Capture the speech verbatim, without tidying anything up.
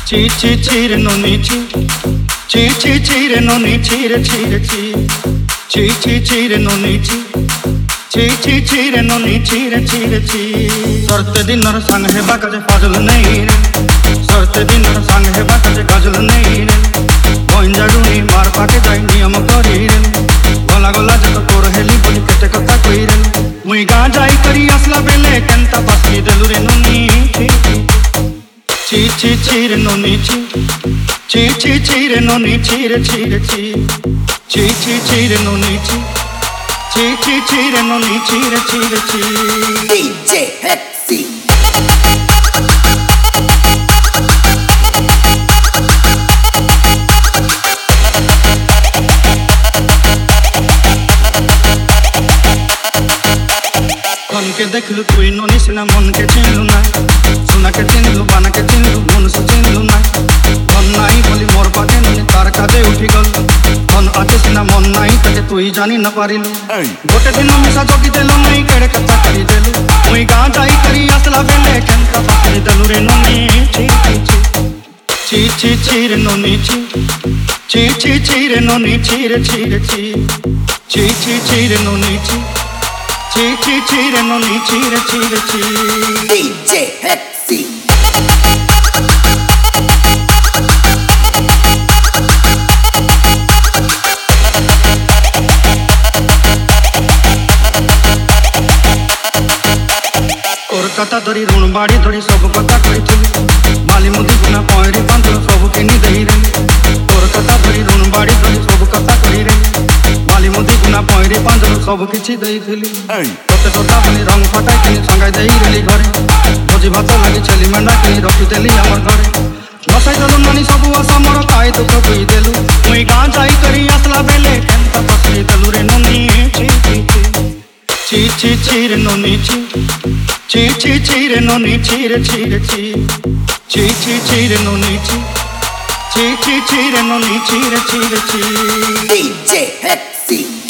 Chi chi chi re nonni chi, chi chi chi re nonni chi re chi re chi, chi chi chi re nonni chi, chi chi chi re nonni chi re chi re chi. Sorte dinner sang hai bakaje fazl nahi re, sorte dinner sang hai bakaje gazl nahi re. Goinja duni mar pake jai niyam kori re, gola gola jato kor heli boli kete kotha koi re. Mui ga jai kari asla bele kenta pasli delu re nonni chi. Chi chi chi re nonni chi, chi chi chi re nonni chi re chi re chi, chi chi chi re nonni chi, chi chi chi re nonni chi re chi re chi. D J Hexy. मन के देखलू तुई ननी सिना मन के चिनलू ना, सुना के चिनलू बाना के चिनलू मन से चिनलू ना. मन नाई बोली मोर पाके ननी तार काजे उठी गल, मन आते सिना मन नाई तके तुई जानी न पारिलू. गोटे दिन मिसा जोगी देलू नहीं केड़े कथा करी देलू, मुई गा जाई करी असला बेले केंता पाकरी देलू रे ननी ची ची ची ची रे ननी ची, ची ची ची रे ननी ची रे ची रे ची, ची ची ची रे ननी ची, chi chi chi re nonni chi re chi re chi. D J Hexy. Kolkata धरी ऋण बाड़ी धरी सब कथा कही, माली मुदी गुना पॉइरी बांधल सब किनी दही रे. कोलकाता धरी ऋण बाड़ी धरी सब कथा कही रे, माली मुदी गुना पॉइरी बांधल सब किछि दही थिली. तोते तोता बनी रंग फटाई किनी संगाई दही रेली घरे, भोजी भात लागी छेली मेंढा किनी रखी देली हमर घरे. नसाई देलु नानी सबु आशा मोर ताई दुख बुई देलु, मुई गां जाई करी असला बेले केंता पसली देलु रे नonni ची ची ची ची रे नonni ची, ची ची ची रे नonni ची रे ची रे ची, ची ची ची रे नonni ची, ची ची ची रे नonni ची रे ची रे ची. D J Hexy.